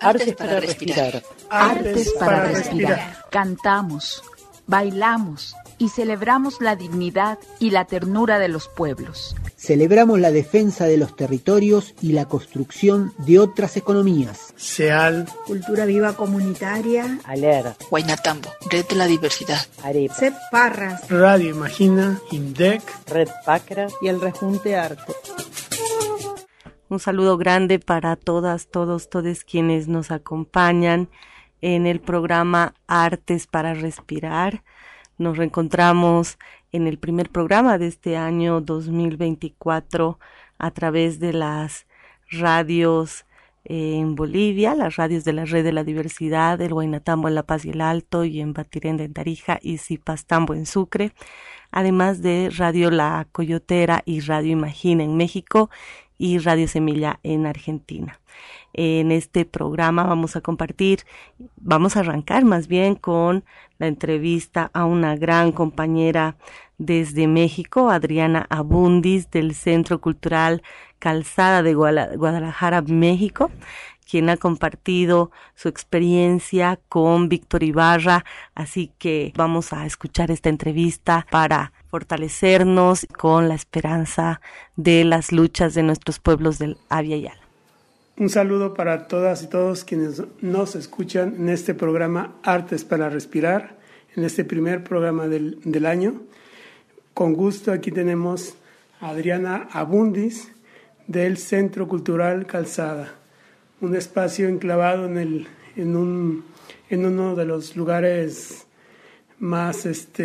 Artes para respirar. Artes para respirar. Cantamos, bailamos y celebramos la dignidad y la ternura de los pueblos. Celebramos la defensa de los territorios y la construcción de otras economías. SEAL, Cultura Viva Comunitaria, ALER, Huaynatambo, Red de la Diversidad, AREPA, CEP Parras, Radio Imagina, INDEC, Red Pacra y el Rejunte Arte. Un saludo grande para todas, todos quienes nos acompañan en el programa Artes para Respirar. Nos reencontramos en el primer programa de este año 2024 a través de las radios en Bolivia, las radios de la Red de la Diversidad, el Huaynatambo en La Paz y el Alto, y en Batirenda en Tarija y Zipastambo en Sucre, además de Radio La Coyotera y Radio Imagina en México y Radio Semilla en Argentina. En este programa vamos a arrancar más bien con la entrevista a una gran compañera desde México, Adriana Abundis, del Centro Cultural Calzada de Guadalajara, México, quien ha compartido su experiencia con Víctor Ibarra. Así que vamos a escuchar esta entrevista para fortalecernos con la esperanza de las luchas de nuestros pueblos del Abya Yala. Un saludo para todas y todos quienes nos escuchan en este programa Artes para Respirar, en este primer programa del año. Con gusto aquí tenemos a Adriana Abundis del Centro Cultural Calzada, un espacio enclavado en uno de los lugares más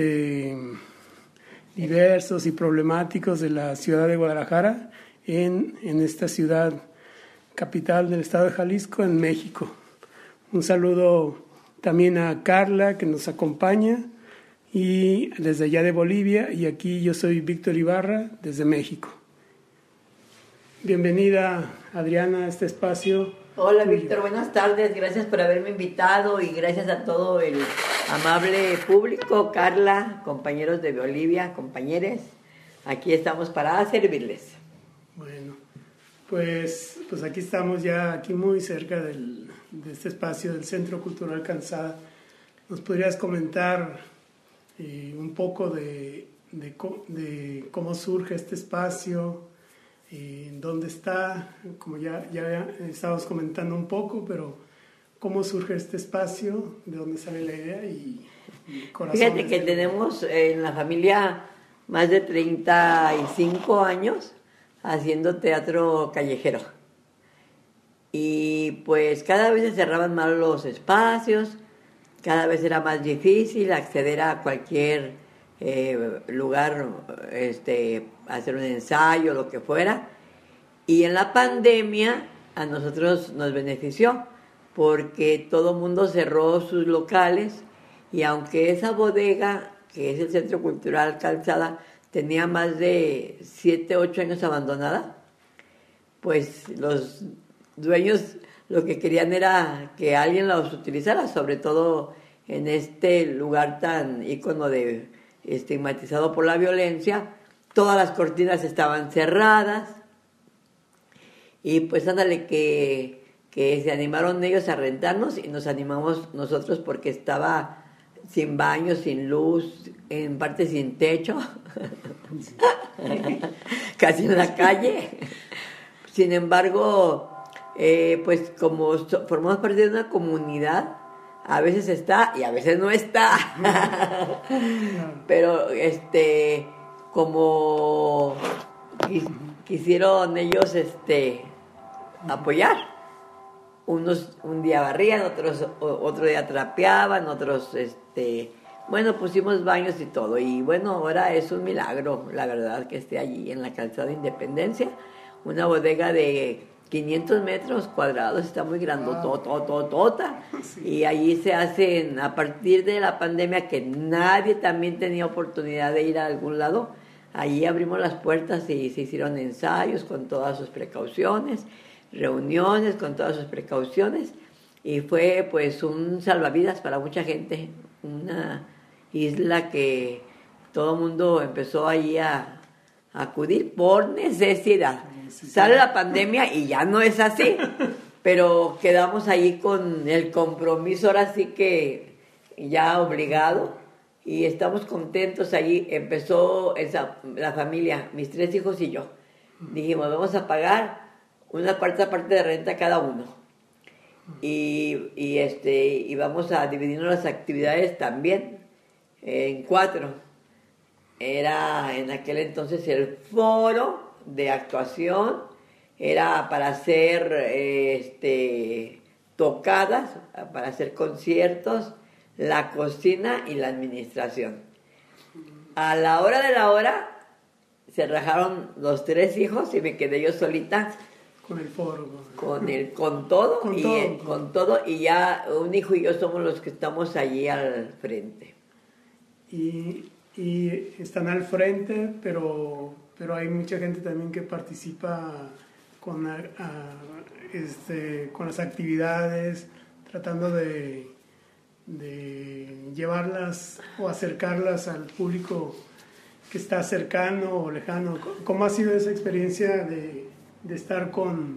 diversos y problemáticos de la ciudad de Guadalajara, en esta ciudad capital del estado de Jalisco, en México. Un saludo también a Carla, que nos acompaña, y desde allá de Bolivia, y aquí yo soy Víctor Ibarra, desde México. Bienvenida, Adriana, a este espacio. Hola, Víctor, buenas tardes, gracias por haberme invitado y gracias a todo el amable público. Carla, compañeros de Bolivia, compañeros, aquí estamos para servirles. Bueno, pues aquí estamos ya, aquí muy cerca de este espacio del Centro Cultural Calzada. ¿Nos podrías comentar un poco de cómo surge este espacio, dónde está? Como ya estábamos comentando un poco, pero ¿cómo surge este espacio? ¿De dónde sale la idea? Y fíjate que tenemos en la familia más de 35 años haciendo teatro callejero. Y pues cada vez se cerraban más los espacios, cada vez era más difícil acceder a cualquier lugar, hacer un ensayo, lo que fuera. Y en la pandemia a nosotros nos benefició, porque todo el mundo cerró sus locales, y aunque esa bodega, que es el Centro Cultural Calzada, tenía más de 7, 8 años abandonada, pues los dueños lo que querían era que alguien los utilizara, sobre todo en este lugar tan ícono de estigmatizado por la violencia. Todas las cortinas estaban cerradas, y pues ándale que se animaron ellos a rentarnos, y nos animamos nosotros porque estaba sin baño, sin luz, en parte sin techo, casi en la calle. Sin embargo, pues como formamos parte de una comunidad, a veces está y a veces no está. Pero como quisieron ellos apoyar, unos un día barrían, otro día trapeaban, otros pusimos baños y todo. Y bueno, ahora es un milagro, la verdad, que esté allí en la Calzada de Independencia, una bodega de 500 metros cuadrados, está muy grandotota. Sí. Y allí se hacen, a partir de la pandemia, que nadie también tenía oportunidad de ir a algún lado, allí abrimos las puertas y se hicieron ensayos con todas sus precauciones, reuniones con todas sus precauciones, y fue pues un salvavidas para mucha gente, una isla que todo el mundo empezó ahí a acudir por necesidad. Sale la pandemia y ya no es así, pero quedamos ahí con el compromiso, ahora sí que ya obligado, y estamos contentos allí. Empezó la familia, mis 3 hijos y yo. Dijimos, vamos a pagar una cuarta parte de renta cada uno. Y vamos a dividirnos las actividades también en 4. Era en aquel entonces el foro de actuación, era para hacer tocadas, para hacer conciertos, la cocina y la administración. A la hora de la hora se rajaron los 3 hijos y me quedé yo solita con el foro, con todo, y ya un hijo y yo somos los que estamos allí al frente. Y están al frente, pero hay mucha gente también que participa con las actividades, tratando de llevarlas o acercarlas al público que está cercano o lejano. ¿Cómo ha sido esa experiencia de estar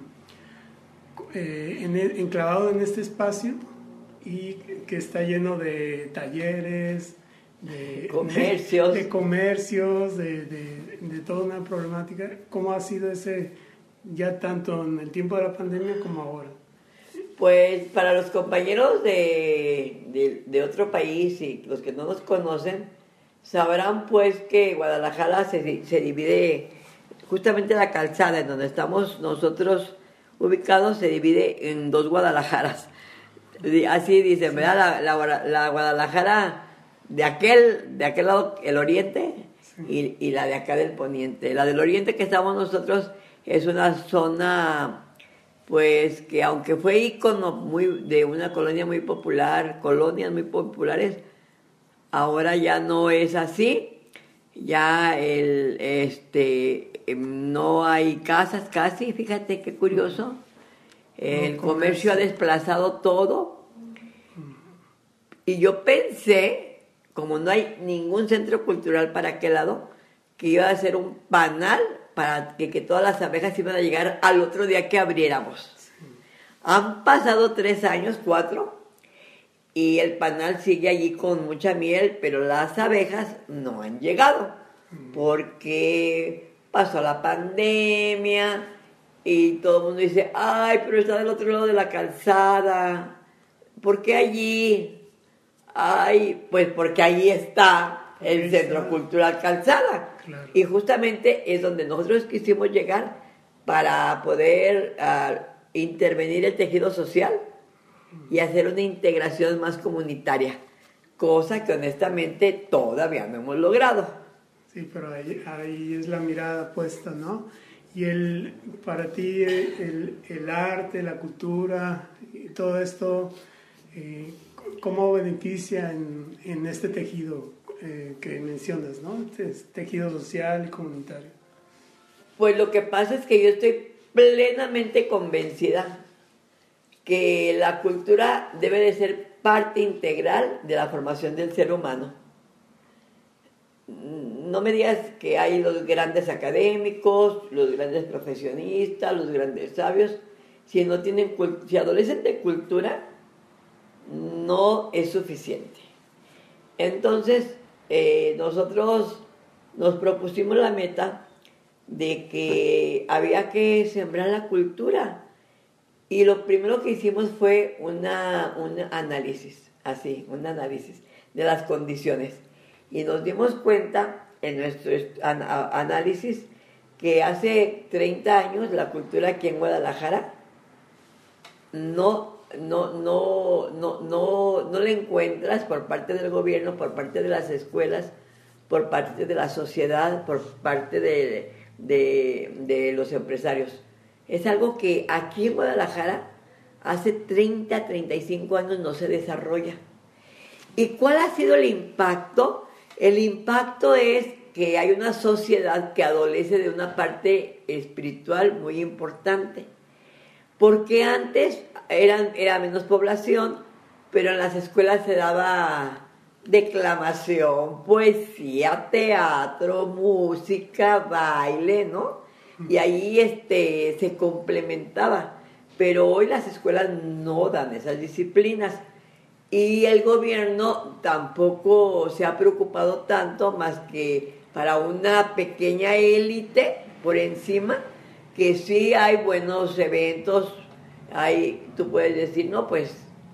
enclavado en este espacio y que está lleno de talleres, de comercios, de toda una problemática? ¿Cómo ha sido ese, ya tanto en el tiempo de la pandemia como ahora? Pues para los compañeros de otro país y los que no nos conocen, sabrán pues que Guadalajara se divide, justamente la calzada en donde estamos nosotros ubicados se divide en 2 Guadalajaras. Así dicen, ¿verdad? La Guadalajara de aquel lado, el oriente, sí, y la de acá del poniente. La del oriente que estamos nosotros es una zona, pues, que aunque fue ícono de una colonia muy popular, colonias muy populares, ahora ya no es así. Ya no hay casas casi, fíjate qué curioso. El comercio ha desplazado todo. Y yo pensé, como no hay ningún centro cultural para aquel lado, que iba a ser un panal para que todas las abejas iban a llegar al otro día que abriéramos. Sí. Han pasado 3 años, 4, y el panal sigue allí con mucha miel, pero las abejas no han llegado, porque pasó la pandemia y todo el mundo dice, ay, pero está del otro lado de la calzada, ¿por qué allí? Ay, pues porque allí está el Centro Cultural Calzada. Claro. Y justamente es donde nosotros quisimos llegar para poder intervenir el tejido social y hacer una integración más comunitaria, cosa que honestamente todavía no hemos logrado. Sí, pero ahí es la mirada puesta, ¿no? Y para ti el arte, la cultura, y todo esto, ¿cómo beneficia en este tejido que mencionas, ¿no? Este tejido social y comunitario. Pues lo que pasa es que yo estoy plenamente convencida que la cultura debe de ser parte integral de la formación del ser humano. No me digas que hay los grandes académicos, los grandes profesionistas, los grandes sabios, si adolecen de cultura, no es suficiente. Entonces, nosotros nos propusimos la meta de que había que sembrar la cultura. Y lo primero que hicimos fue un análisis de las condiciones. Y nos dimos cuenta en nuestro análisis que hace 30 años la cultura aquí en Guadalajara no la encuentras por parte del gobierno, por parte de las escuelas, por parte de la sociedad, por parte de los empresarios. Es algo que aquí en Guadalajara hace 30, 35 años no se desarrolla. ¿Y cuál ha sido el impacto? El impacto es que hay una sociedad que adolece de una parte espiritual muy importante. Porque antes era menos población, pero en las escuelas se daba declamación, poesía, teatro, música, baile, ¿no? Y ahí se complementaba. pero hoy las escuelas no dan esas disciplinas y el gobierno tampoco se ha preocupado tanto más que para una pequeña élite por encima, que sí hay buenos eventos, tú puedes decir, no, pues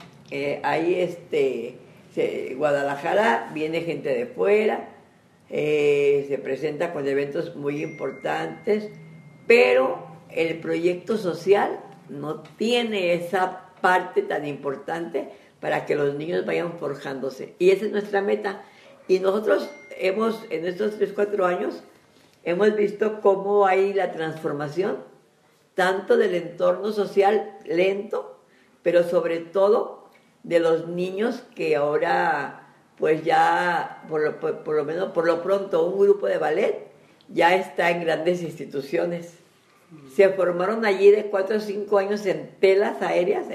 Guadalajara viene gente de fuera, se presenta con eventos muy importantes, pero el proyecto social no tiene esa parte tan importante para que los niños vayan forjándose. Y esa es nuestra meta. Y nosotros en estos 3-4 años, hemos visto cómo hay la transformación, tanto del entorno social lento, pero sobre todo de los niños que ahora, pues ya, por lo menos por lo pronto, un grupo de ballet ya está en grandes instituciones. Se formaron allí de 4 o 5 años en telas aéreas,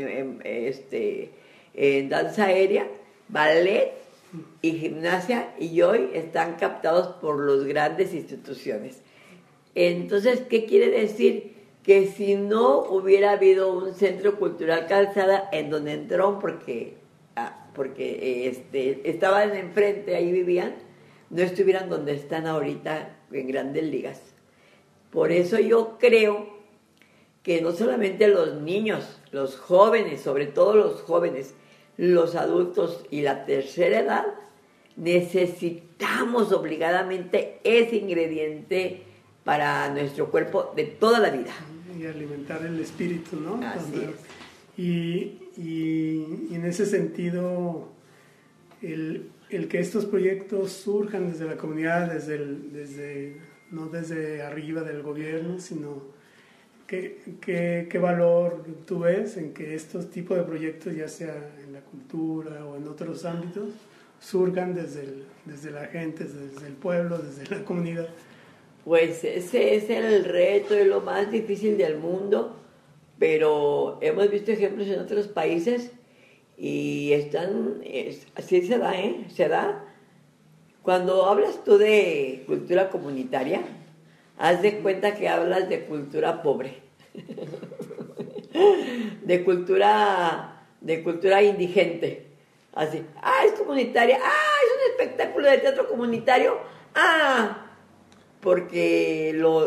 en danza aérea, ballet y gimnasia, y hoy están captados por las grandes instituciones. Entonces, ¿qué quiere decir? Que si no hubiera habido un centro cultural Calzada en donde entraron porque estaban enfrente, ahí vivían, no estuvieran donde están ahorita en grandes ligas. Por eso yo creo que no solamente los niños, los jóvenes, sobre todo los jóvenes, los adultos y la tercera edad, necesitamos obligadamente ese ingrediente para nuestro cuerpo de toda la vida. Y alimentar el espíritu, ¿no? Así es. Y en ese sentido, el que estos proyectos surjan desde la comunidad, no desde arriba del gobierno, sino ¿qué valor tú ves en que estos tipos de proyectos, ya sea en la cultura o en otros ámbitos, surjan desde la gente, desde el pueblo, desde la comunidad? Pues ese es el reto y lo más difícil del mundo, pero hemos visto ejemplos en otros países y así se da, se da. Cuando hablas tú de cultura comunitaria, haz de cuenta que hablas de cultura pobre, de cultura indigente. Así, es comunitaria, es un espectáculo de teatro comunitario, porque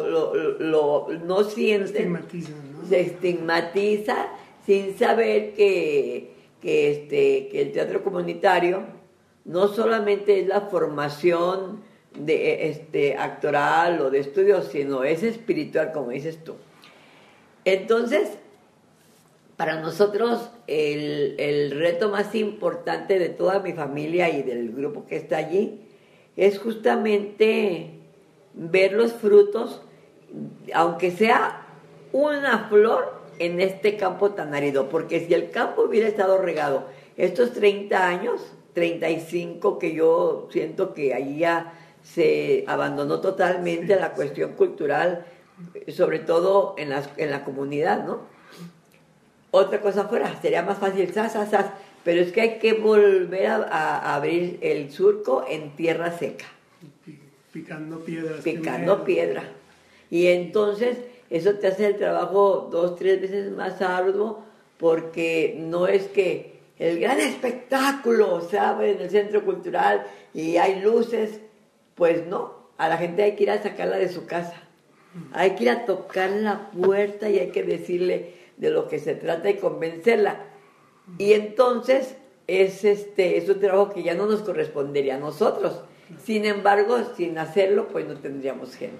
no sienten, se estigmatiza sin saber que el teatro comunitario no solamente es la formación de actoral o de estudios, sino es espiritual, como dices tú. Entonces, para nosotros el reto más importante de toda mi familia y del grupo que está allí es justamente ver los frutos, aunque sea una flor en este campo tan árido, porque si el campo hubiera estado regado estos 30 años, 35, que yo siento que ahí ya se abandonó totalmente la cuestión cultural, sobre todo en la comunidad, ¿no? Otra cosa fuera, sería más fácil, pero es que hay que volver a abrir el surco en tierra seca. Picando piedras. Piedra. Y entonces eso te hace el trabajo 2-3 veces más arduo, porque no es que el gran espectáculo se abre en el centro cultural y hay luces, pues no, a la gente hay que ir a sacarla de su casa, hay que ir a tocar la puerta y hay que decirle de lo que se trata y convencerla. Y entonces es un trabajo que ya no nos correspondería a nosotros. Sin embargo, sin hacerlo, pues no tendríamos gente.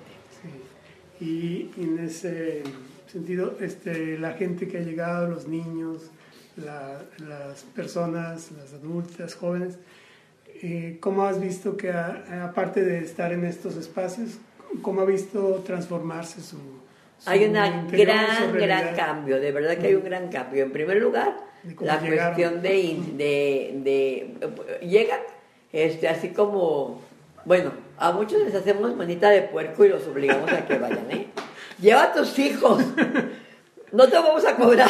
Sí. Y en ese sentido, la gente que ha llegado, los niños, las personas, las adultas, jóvenes, ¿cómo has visto que, aparte de estar en estos espacios, cómo ha visto transformarse su hay un gran cambio, de verdad que hay un gran cambio. En primer lugar, la cuestión de llegan, así como, bueno, a muchos les hacemos manita de puerco y los obligamos a que vayan, Lleva a tus hijos, no te vamos a cobrar.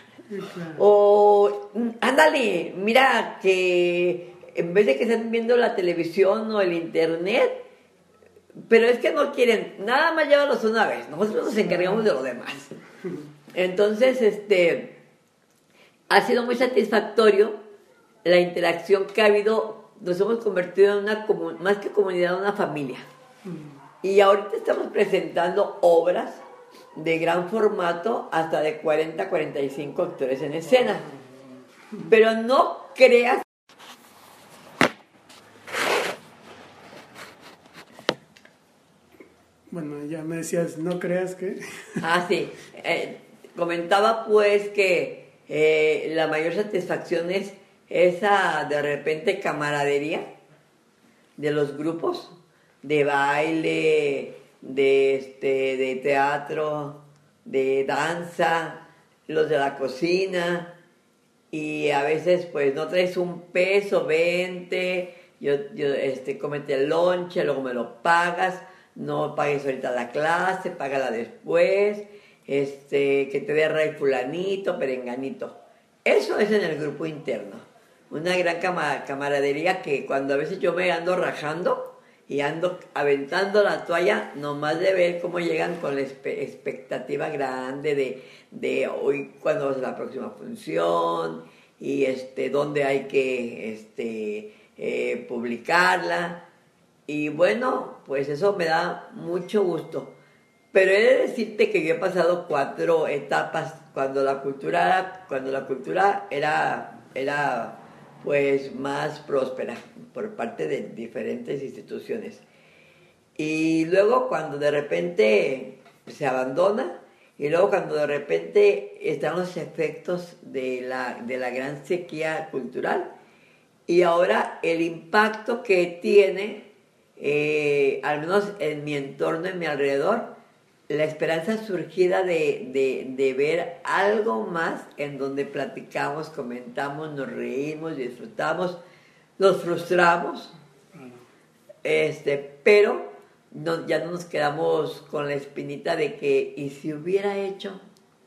O, ándale, mira que en vez de que estén viendo la televisión o el internet, pero es que no quieren, nada más llévalos una vez, nosotros nos encargamos de lo demás. Entonces, ha sido muy satisfactorio la interacción que ha habido. Nos hemos convertido en más que comunidad, una familia. Y ahorita estamos presentando obras de gran formato, hasta de 40 a 45 actores en escena. Pero no creas. Bueno, ya me decías, no creas que... Sí. Comentaba pues que la mayor satisfacción es esa, de repente, camaradería de los grupos de baile, de teatro, de danza, los de la cocina, y a veces pues no traes un peso, 20, cómete el lonche, luego me lo pagas, no pagues ahorita la clase, págala después, que te dé ray fulanito, perenganito. Eso es en el grupo interno, una gran camaradería que cuando a veces yo me ando rajando y ando aventando la toalla, nomás de ver cómo llegan con la expectativa grande de hoy, cuándo va a ser la próxima función, y dónde hay que publicarla. Y bueno, pues eso me da mucho gusto. Pero he de decirte que yo he pasado 4 etapas cuando la cultura era pues más próspera por parte de diferentes instituciones. Y luego cuando de repente se abandona, y luego cuando de repente están los efectos de la gran sequía cultural, y ahora el impacto que tiene, al menos en mi entorno, en mi alrededor, la esperanza surgida de ver algo más en donde platicamos, comentamos, nos reímos, disfrutamos, nos frustramos, pero ya no nos quedamos con la espinita de que, ¿y si hubiera hecho?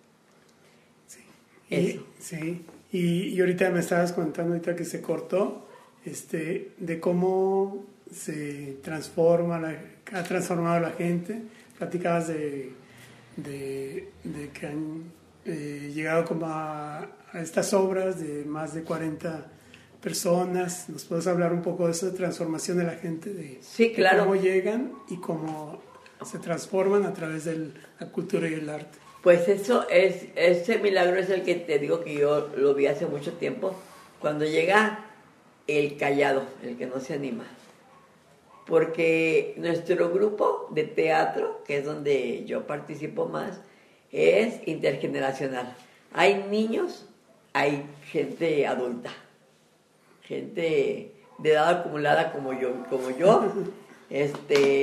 Sí. Y ahorita me estabas contando, ahorita que se cortó, de cómo se ha transformado la gente. Platicabas de que han llegado como a estas obras de más de 40 personas. ¿Nos puedes hablar un poco de esa transformación de la gente? Sí, claro. De cómo llegan y cómo se transforman a través de la cultura y el arte. Pues ese milagro es el que te digo que yo lo vi hace mucho tiempo, cuando llega el callado, el que no se anima. Porque nuestro grupo de teatro, que es donde yo participo más, es intergeneracional. Hay niños, hay gente adulta, gente de edad acumulada como yo. Es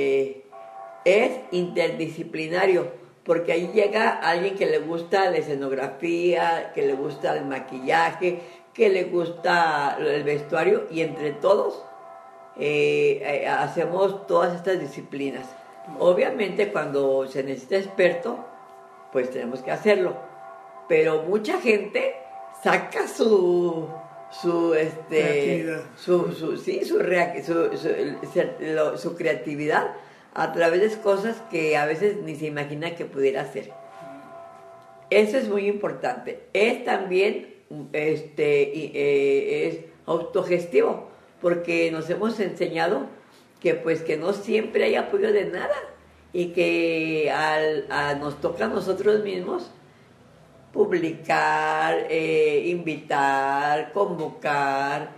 interdisciplinario, porque ahí llega alguien que le gusta la escenografía, que le gusta el maquillaje, que le gusta el vestuario, y entre todos hacemos todas estas disciplinas. Obviamente cuando se necesita experto, pues tenemos que hacerlo, pero mucha gente saca su creatividad a través de cosas que a veces ni se imagina que pudiera hacer. Eso es muy importante. Es también es autogestivo, porque nos hemos enseñado que pues que no siempre hay apoyo de nada, y que nos toca a nosotros mismos publicar, invitar, convocar,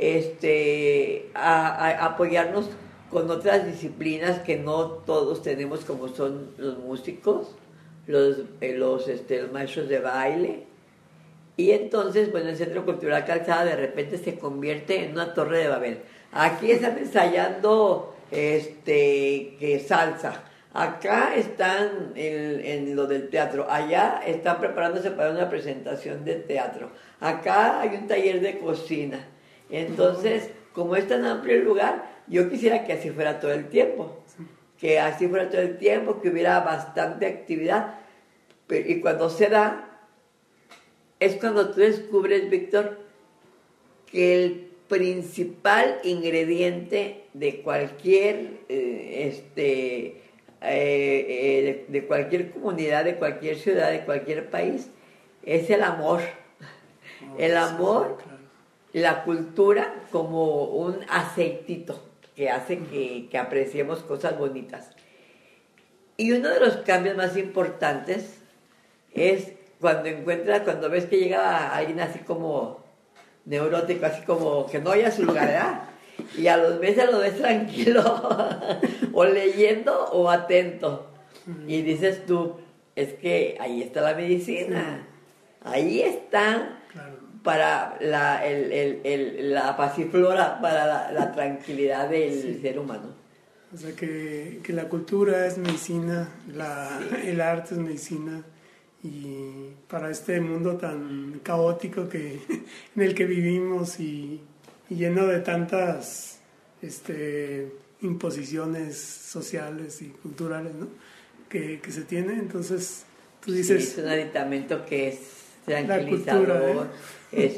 a apoyarnos con otras disciplinas que no todos tenemos, como son los músicos, los maestros de baile. Y entonces, bueno, el Centro Cultural Calzada de repente se convierte en una torre de Babel. Aquí están ensayando que salsa. Acá están en lo del teatro. Allá están preparándose para una presentación de teatro. Acá hay un taller de cocina. Entonces, como es tan amplio el lugar, yo quisiera que así fuera todo el tiempo. Que así fuera todo el tiempo, que hubiera bastante actividad. Y cuando se da, es cuando tú descubres, Víctor, que el principal ingrediente de cualquier de cualquier comunidad, de cualquier ciudad, de cualquier país, es el amor. El amor, la cultura como un aceitito que hace que apreciemos cosas bonitas. Y uno de los cambios más importantes es cuando ves que llega alguien así como neurótico, así como que no haya su lugar, ¿verdad? Y a los meses lo ves tranquilo, o leyendo o atento. Y dices tú, es que ahí está la medicina, ahí está para la pasiflora, para la tranquilidad del ser humano. O sea que la cultura es medicina, el arte es medicina, y para este mundo tan caótico en el que vivimos y lleno de tantas imposiciones sociales y culturales, ¿no? que se tiene, entonces tú dices... Sí, es un aditamento que es cultura, tranquilizador, es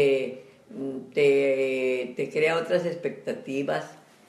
te crea otras expectativas,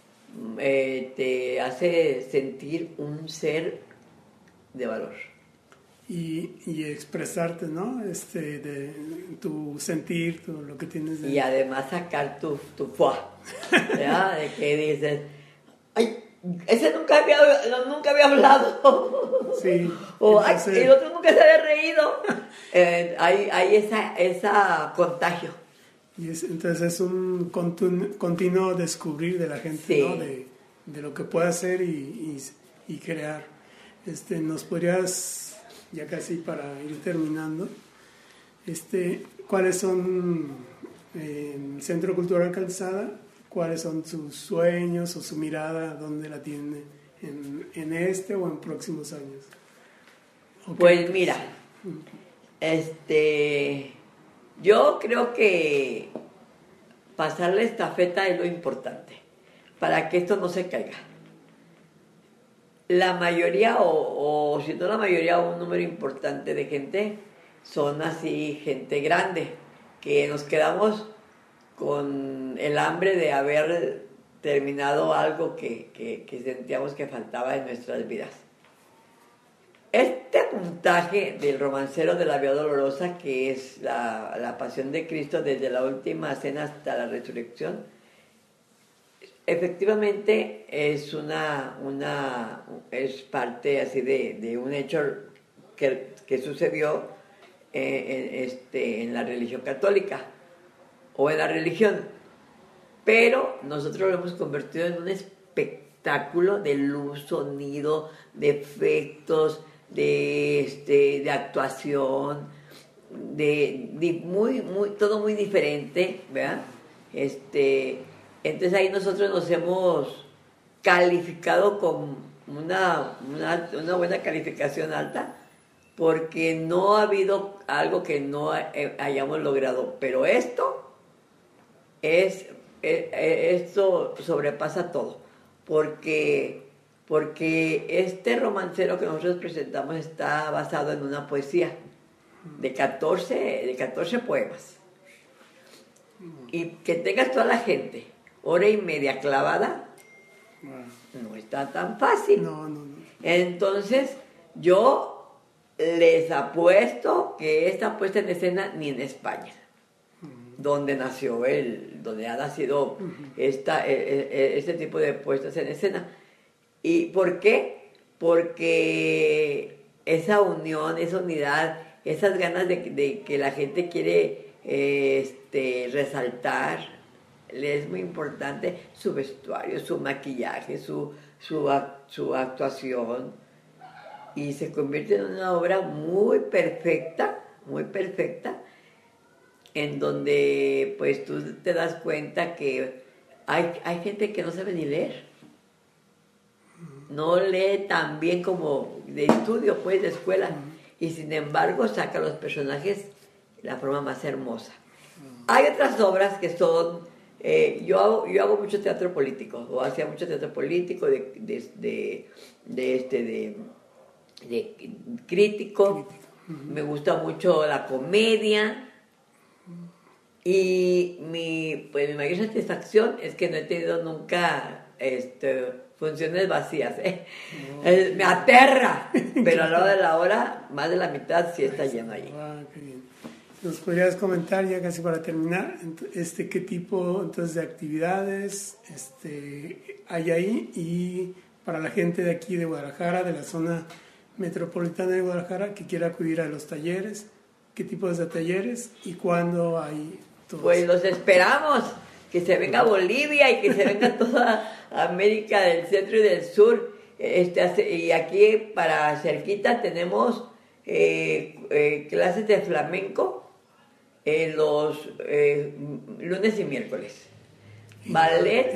te hace sentir un ser de valor. Y expresarte, ¿no? De tu sentir, lo que tienes y además sacar tu foie, ¿ya? De que dices, ay, ese nunca había hablado. Sí. O entonces, ay, el otro nunca se había reído. Hay esa contagio. Y entonces es un continuo descubrir de la gente, sí, ¿no? De lo que puede hacer y crear. ¿Nos podrías, ya casi para ir terminando, cuáles son el Centro Cultural Calzada, cuáles son sus sueños o su mirada, dónde la tiene en o en próximos años? Pues mira, yo creo que pasar la estafeta es lo importante para que esto no se caiga. La mayoría, o si no la mayoría, un número importante de gente son así gente grande, que nos quedamos con el hambre de haber terminado algo que sentíamos que faltaba en nuestras vidas. Este puntaje del romancero de la Vía Dolorosa, que es la pasión de Cristo desde la última cena hasta la resurrección, efectivamente es es parte así de un hecho que sucedió en la religión católica o en la religión, pero nosotros lo hemos convertido en un espectáculo de luz, sonido, de efectos, de actuación, todo muy diferente, ¿verdad? Entonces ahí nosotros nos hemos calificado con una buena calificación alta, porque no ha habido algo que no hayamos logrado, pero esto sobrepasa todo, porque este romancero que nosotros presentamos está basado en una poesía de 14 poemas, y que tengas toda la gente hora y media clavada, no está tan fácil. No. Entonces, yo les apuesto que esta puesta en escena ni en España, donde ha nacido este tipo de puestas en escena. ¿Y por qué? Porque esa unión, esa unidad, esas ganas de que la gente quiere resaltar, es muy importante su vestuario, su maquillaje, su actuación, y se convierte en una obra muy perfecta, en donde pues tú te das cuenta que hay gente que no sabe ni leer, no lee tan bien como de estudio, pues de escuela, y sin embargo saca los personajes de la forma más hermosa. Hay otras obras que son... yo hago mucho teatro político, o hacía mucho teatro político de crítico. Me gusta mucho la comedia, y mi mayor satisfacción es que no he tenido nunca funciones vacías, me aterra, pero a la hora de la hora, más de la mitad sí está lleno allí. Qué bien. ¿Nos podrías comentar, ya casi para terminar, qué tipo entonces de actividades hay ahí? Y para la gente de aquí de Guadalajara, de la zona metropolitana de Guadalajara, que quiera acudir a los talleres, ¿qué tipos de talleres y cuándo hay todos? Pues los esperamos, que se venga Bolivia y que se venga toda América del Centro y del Sur. Y aquí para cerquita tenemos clases de flamenco los lunes y miércoles. Ballet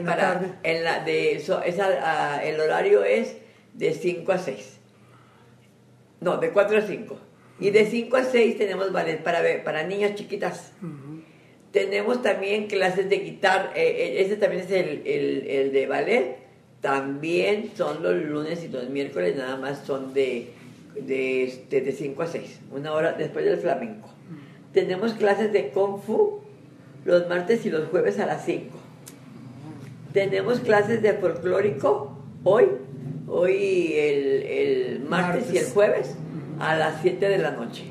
el horario es de 5 a 6. No, de 4 a 5. Y de 5 a 6 tenemos ballet para niñas chiquitas. Uh-huh. Tenemos también clases de guitarra. Ese también es el de ballet. También son los lunes y los miércoles, nada más son de 5 a 6. 1 hora después del flamenco. Uh-huh. Tenemos clases de Kung Fu los martes y los jueves a las 5. Uh-huh. Tenemos clases de folclórico hoy el martes y el jueves a las 7 de la noche.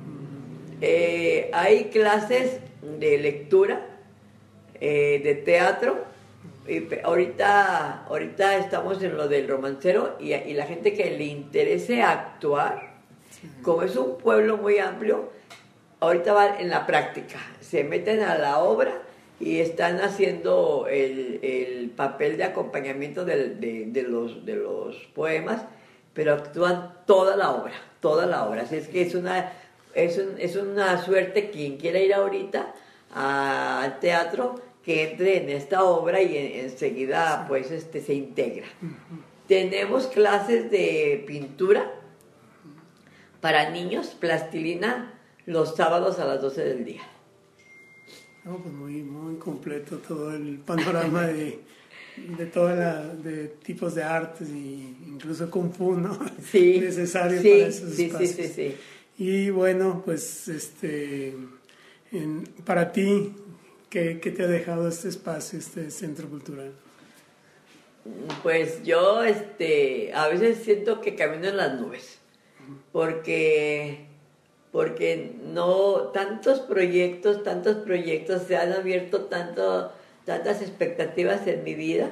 Hay clases de lectura, de teatro. Ahorita estamos en lo del romancero y la gente que le interese actuar, como es un pueblo muy amplio, ahorita va en la práctica. Se meten a la obra y están haciendo el papel de acompañamiento de los poemas, pero actúan toda la obra. Así es que es una suerte quien quiera ir ahorita al teatro, que entre en esta obra y enseguida pues se integra. Uh-huh. Tenemos clases de pintura para niños, plastilina, los sábados a las 12 del día. No, pues muy, muy completo todo el panorama de tipos de artes, y incluso Kung Fu, ¿no? Sí, necesarios para esos espacios. Sí. Y bueno, pues para ti, ¿qué te ha dejado este espacio, este centro cultural? Pues yo a veces siento que camino en las nubes, porque no tantos proyectos, se han abierto tantas expectativas en mi vida.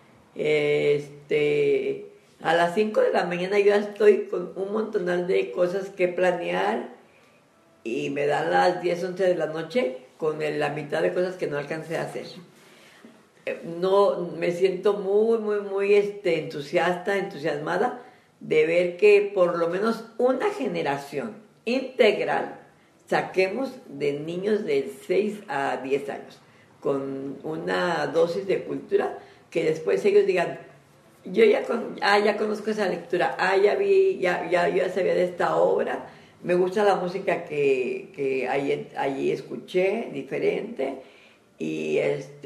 A las 5 de la mañana yo ya estoy con un montonal de cosas que planear y me dan las 10, 11 de la noche con la mitad de cosas que no alcancé a hacer. No, me siento muy, muy, muy entusiasmada de ver que por lo menos una generación integral saquemos de niños de 6 a 10 años con una dosis de cultura, que después ellos digan, yo ya conozco esa lectura, ya vi, ya sabía de esta obra, me gusta la música que allí escuché, diferente, y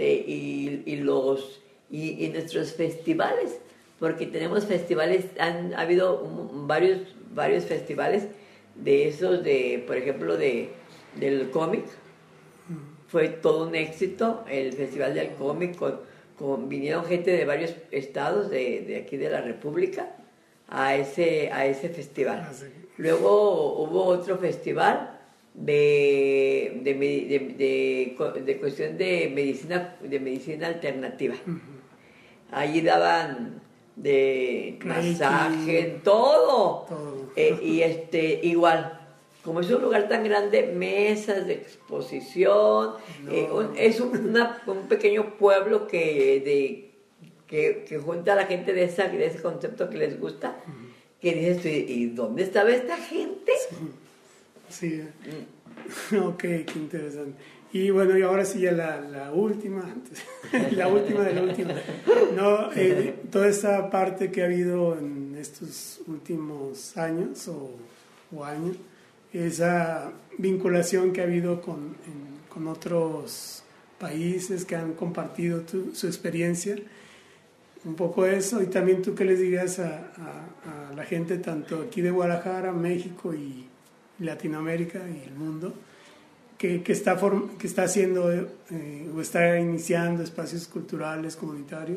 nuestros festivales, porque tenemos festivales, ha habido varios festivales de esos, por ejemplo, del cómic. Fue todo un éxito el Festival del Cómic, vinieron gente de varios estados de aquí de la República a ese festival. Ah, sí. Luego hubo otro festival de cuestión de medicina alternativa. Uh-huh. Allí daban de masaje, todo. Y igual, como es un lugar tan grande, mesas de exposición, es un pequeño pueblo que junta a la gente de ese concepto que les gusta, uh-huh. Que dices, ¿y dónde estaba esta gente? Sí. Ok, qué interesante. Y bueno, y ahora sí ya la última, la última de la última. No, toda esta parte que ha habido en estos últimos años o años, esa vinculación que ha habido con otros países que han compartido su experiencia, un poco eso, y también tú qué les dirías a la gente tanto aquí de Guadalajara, México y Latinoamérica y el mundo, que está haciendo o está iniciando espacios culturales, comunitarios,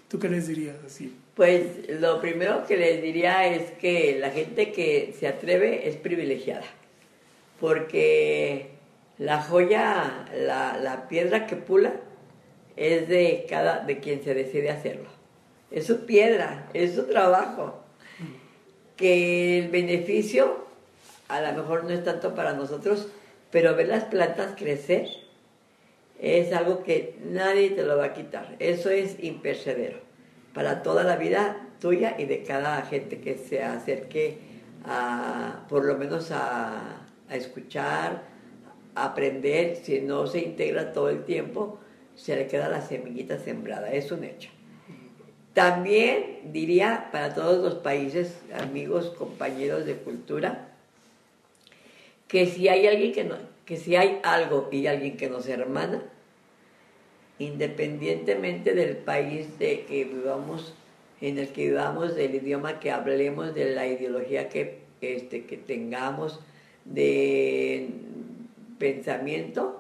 ¿Tú qué les dirías así? Pues lo primero que les diría es que la gente que se atreve es privilegiada, porque la joya, la piedra que pula es de quien se decide hacerlo. Es su piedra, es su trabajo. Que el beneficio a lo mejor no es tanto para nosotros, pero ver las plantas crecer es algo que nadie te lo va a quitar. Eso es imperecedero para toda la vida tuya y de cada gente que se acerque por lo menos a escuchar, a aprender. Si no se integra todo el tiempo, se le queda la semillita sembrada, es un hecho. También diría para todos los países, amigos, compañeros de cultura, que si hay alguien que si hay algo y alguien que nos hermana, independientemente del país en el que vivamos, del idioma que hablemos, de la ideología que tengamos, de pensamiento,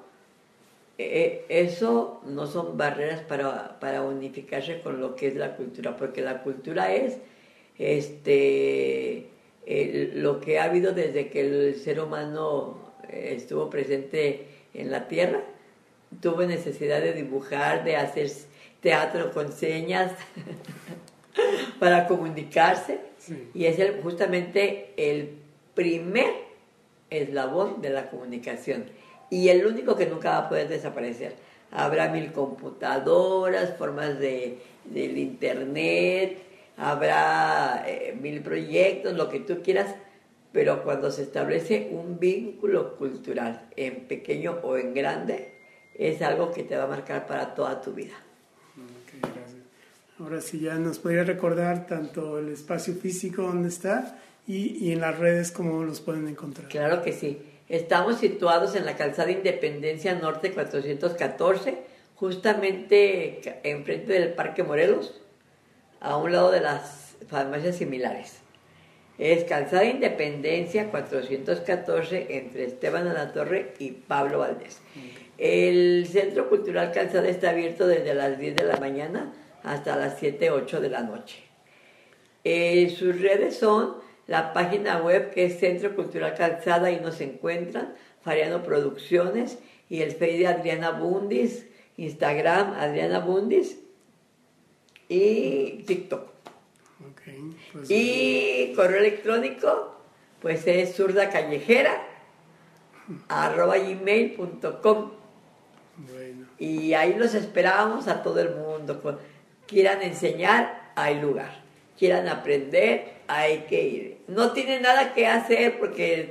eso no son barreras para unificarse con lo que es la cultura, porque la cultura es lo que ha habido desde que el ser humano estuvo presente en la tierra. Tuvo necesidad de dibujar, de hacer teatro con señas para comunicarse, sí. Y es justamente el primer eslabón de la comunicación y el único que nunca va a poder desaparecer. Habrá 1000 computadoras, formas del internet, habrá 1000 proyectos, lo que tú quieras, pero cuando se establece un vínculo cultural, en pequeño o en grande, es algo que te va a marcar para toda tu vida. Okay, gracias. Ahora sí, ya nos podría recordar tanto el espacio físico donde está y en las redes cómo los pueden encontrar. Claro que sí. Estamos situados en la calzada Independencia Norte 414, justamente enfrente del Parque Morelos, a un lado de las farmacias similares. Es calzada Independencia 414 entre Esteban de la Torre y Pablo Valdés. El Centro Cultural Calzada está abierto desde las 10 de la mañana hasta las 7, 8 de la noche. Sus redes son la página web, que es Centro Cultural Calzada, y nos encuentran, Fariano Producciones, y el Face de Adriana Bundis, Instagram Adriana Bundis y TikTok. Okay, pues, y correo electrónico, pues es zurdacallejera@gmail.com. Bueno. Y ahí los esperamos a todo el mundo. Quieran enseñar, hay lugar. Quieran aprender, hay que ir. No tienen nada que hacer porque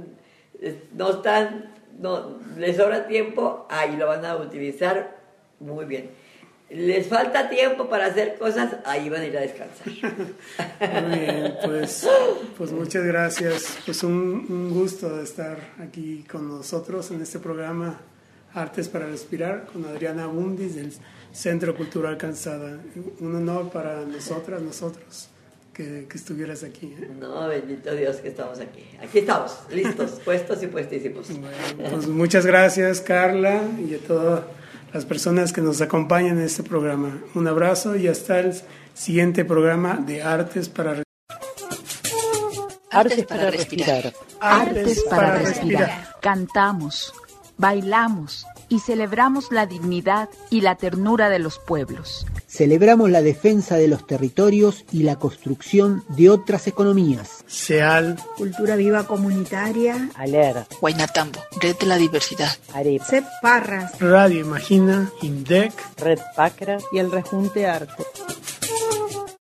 no les sobra tiempo, ahí lo van a utilizar muy bien. Les falta tiempo para hacer cosas, ahí van a ir a descansar. Muy bien, pues muchas gracias. Pues un gusto de estar aquí con nosotros en este programa Artes para Respirar con Adriana Bundis del Centro Cultural Calzada. Un honor para nosotros que estuvieras aquí. No, bendito Dios que estamos aquí. Aquí estamos, listos, puestos y puestísimos. Bueno, pues muchas gracias, Carla, y a todas las personas que nos acompañan en este programa. Un abrazo y hasta el siguiente programa de Artes para Respirar. Artes para respirar. Artes para respirar. Cantamos, bailamos y celebramos la dignidad y la ternura de los pueblos. Celebramos la defensa de los territorios y la construcción de otras economías. SEAL, Cultura Viva Comunitaria, ALER, Huaynatambo, Red de la Diversidad. AREP, CEP Parras, Radio Imagina, INDEC, Red Pacra y el Rejunte Arte.